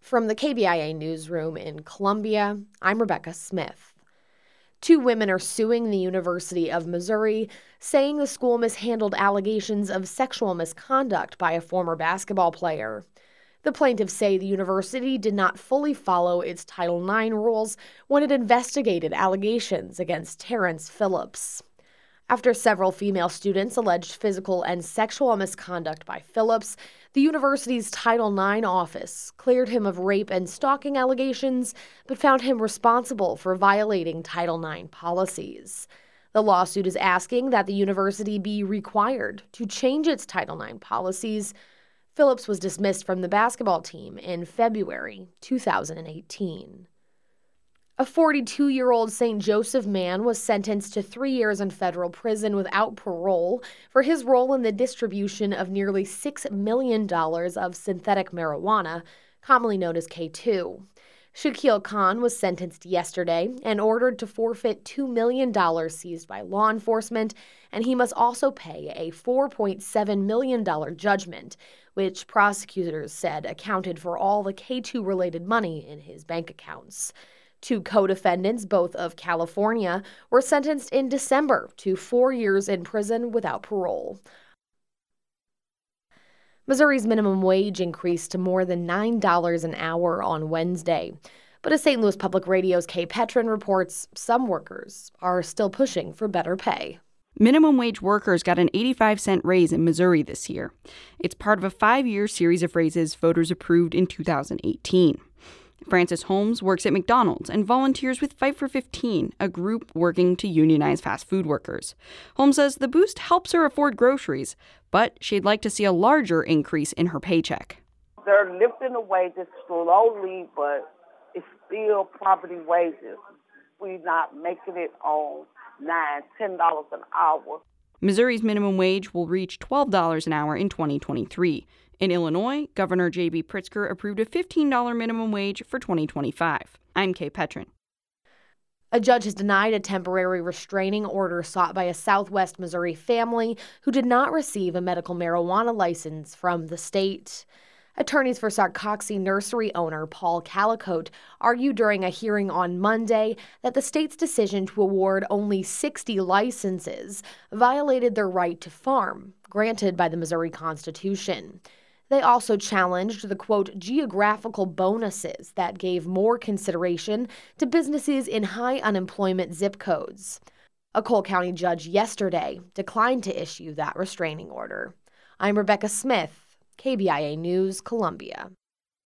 From the KBIA newsroom in Columbia, I'm Rebecca Smith. 2 women are suing the University of Missouri, saying the school mishandled allegations of sexual misconduct by a former basketball player. The plaintiffs say the university did not fully follow its Title IX rules when it investigated allegations against Terrence Phillips. After several female students alleged physical and sexual misconduct by Phillips, the university's Title IX office cleared him of rape and stalking allegations, but found him responsible for violating Title IX policies. The lawsuit is asking that the university be required to change its Title IX policies. Phillips was dismissed from the basketball team in February 2018. A 42-year-old St. Joseph man was sentenced to 3 years in federal prison without parole for his role in the distribution of nearly $6 million of synthetic marijuana, commonly known as K2. Shaquille Khan was sentenced yesterday and ordered to forfeit $2 million seized by law enforcement, and he must also pay a $4.7 million judgment, which prosecutors said accounted for all the K2-related money in his bank accounts. 2 co-defendants, both of California, were sentenced in December to 4 years in prison without parole. Missouri's minimum wage increased to more than $9 an hour on Wednesday. But as St. Louis Public Radio's Kay Petrin reports, some workers are still pushing for better pay. Minimum wage workers got an 85-cent raise in Missouri this year. It's part of a 5-year series of raises voters approved in 2018. Francis Holmes works at McDonald's and volunteers with Fight for 15, a group working to unionize fast food workers. Holmes says the boost helps her afford groceries, but she'd like to see a larger increase in her paycheck. They're lifting the wages slowly, but it's still poverty wages. We're not making it on $9, $10 an hour. Missouri's minimum wage will reach $12 an hour in 2023. In Illinois, Governor J.B. Pritzker approved a $15 minimum wage for 2025. I'm Kay Petrin. A judge has denied a temporary restraining order sought by a Southwest Missouri family who did not receive a medical marijuana license from the state. Attorneys for Sarcoxy nursery owner Paul Calicote argued during a hearing on Monday that the state's decision to award only 60 licenses violated their right to farm, granted by the Missouri Constitution. They also challenged the, quote, geographical bonuses that gave more consideration to businesses in high unemployment zip codes. A Cole County judge yesterday declined to issue that restraining order. I'm Rebecca Smith, KBIA News, Columbia.